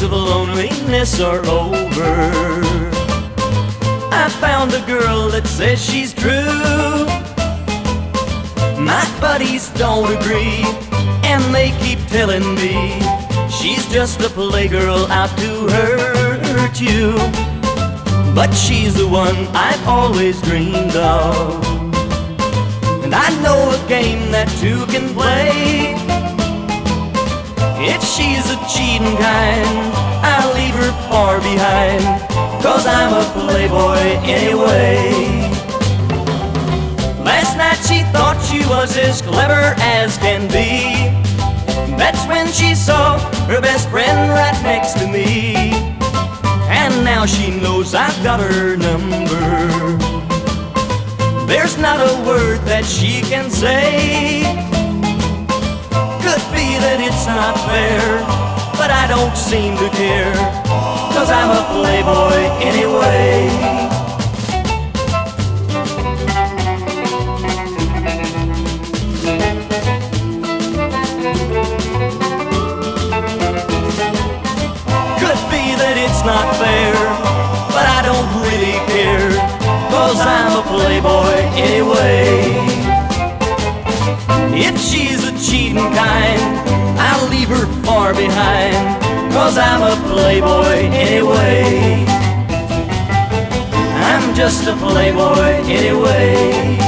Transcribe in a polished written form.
of loneliness are over. I found a girl that says she's true. My buddies don't agree, and they keep telling me she's just a playgirl out to hurt you. But she's the one I've always dreamed of, and I know a game that two can play. If she's a cheating kind, I'll leave her far behind, 'cause I'm a playboy anyway. Last night she thought she was as clever as can be. That's when she saw her best friend right next to me. And now she knows I've got her number. There's not a word that she can say. Could be that it's not fair, but I don't seem to care, 'cause I'm a playboy anyway. Could be that it's not fair, but I don't really care, 'cause I'm a playboy anyway. If she's a cheating kind, I'll leave her far behind, 'cause I'm a playboy anyway. I'm just a playboy anyway.